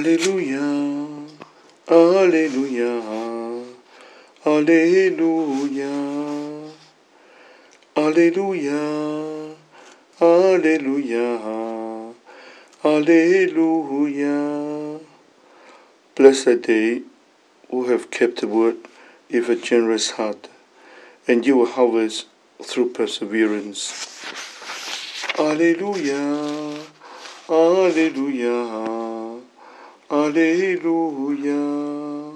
Alleluia, Alleluia, Alleluia, Alleluia, Alleluia, Alleluia. Blessed they who have kept the word with a generous heart, and you will harvest through perseverance. Alleluia, Alleluia, Alleluia.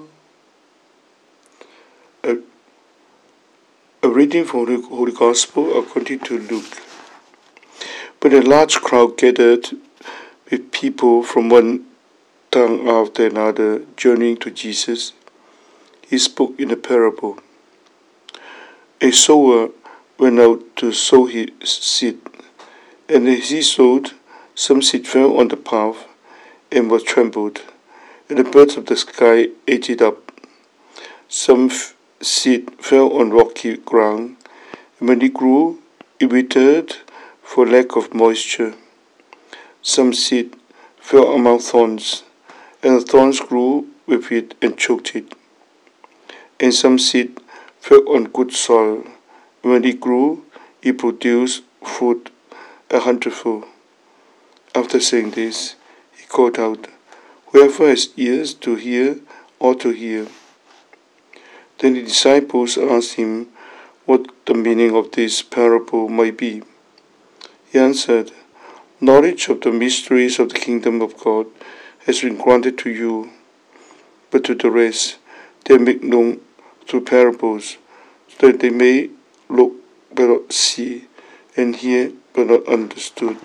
A reading from the Holy Gospel according to Luke. When a large crowd gathered with people from one town after another journeying to Jesus, he spoke in a parable. A sower went out to sow his seed, and as he sowed, some seed fell on the path and was trampled, and the birds of the sky ate it up. Some seed fell on rocky ground, and when it grew, it withered for lack of moisture. Some seed fell among thorns, and the thorns grew with it and choked it. And some seed fell on good soil, and when it grew, it produced fruit 100-fold. After saying this, he called out, "Whoever has ears to hear ought to hear." Then the disciples asked him what the meaning of this parable might be. He answered, "Knowledge of the mysteries of the kingdom of God has been granted to you, but to the rest they are made known through parables, so that they may look but not see, and hear but not understood."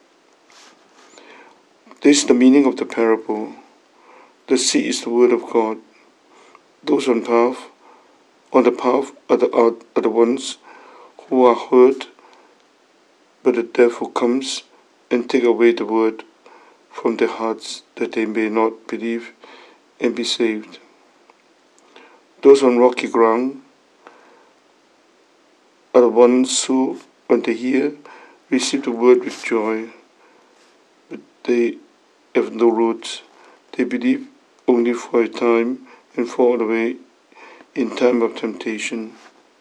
This is the meaning of the parable. The seed is the word of God. Those on the path are the ones who are heard, but the devil comes and takes away the word from their hearts, that they may not believe and be saved. Those on rocky ground are the ones who, when they hear, receive the word with joy, but they have no roots. They believe only for a time and fall away in time of temptation.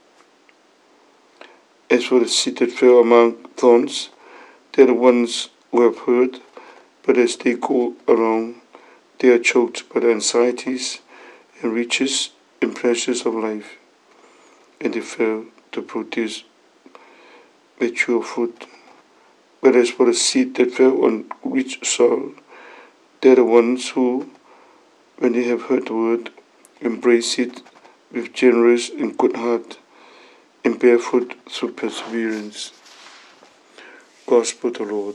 As for the seed that fell among thorns, they are the ones who have heard, but as they go along, they are choked by the anxieties and riches and pleasures of life, and they fail to produce mature fruit. But as for the seed that fell on rich soil, they are the ones who, when they have heard the word, embrace it with generous and good heart, and bear fruit through perseverance. Gospel of the Lord.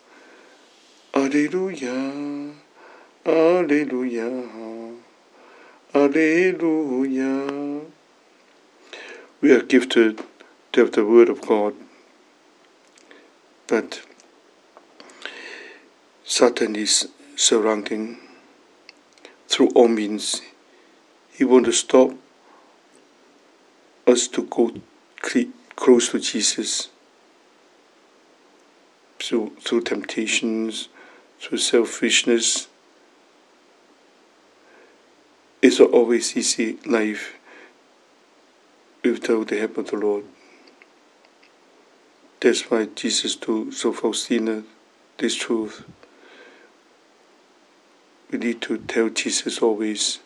Alleluia, Alleluia, Alleluia. We are gifted to have the word of God, but Satan is surrounding through all means. He wants to stop us to go close to Jesus. So through temptations, through selfishness. It's not always easy life without the help of the Lord. That's why Jesus told Faustina this truth. We need to tell Jesus always,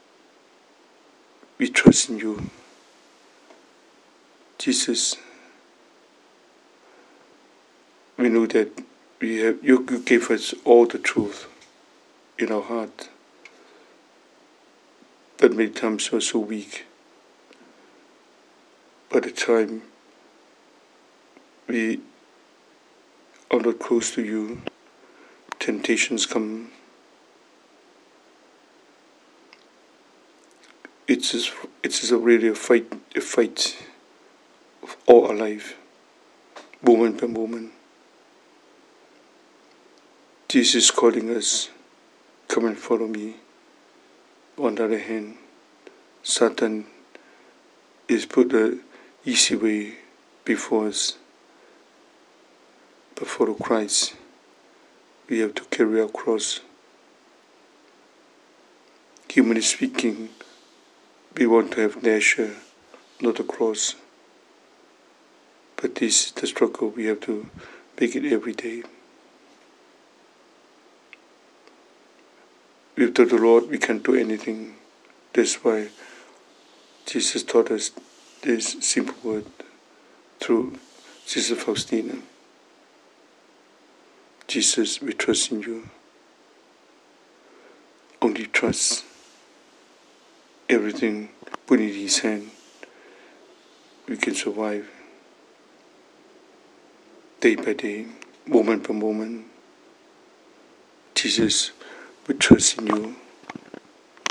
we trust in you. Jesus, we know that you gave us all the truth in our heart, but many times we are so weak. By the time we are not close to you, temptations come. It's really a fight of all our life, moment by moment. Jesus is calling us, come and follow me. On the other hand, Satan is put the easy way before us. But follow Christ, we have to carry our cross. humanly speaking, we want to have nature, not a cross. But this is the struggle. We have to make it every day. Without the Lord, we can't do anything. That's why Jesus taught us this simple word through Sister Faustina. Jesus, we trust in you. Only trust. Everything put in His hand. We can survive. Day by day, moment by moment. Jesus, we trust in you.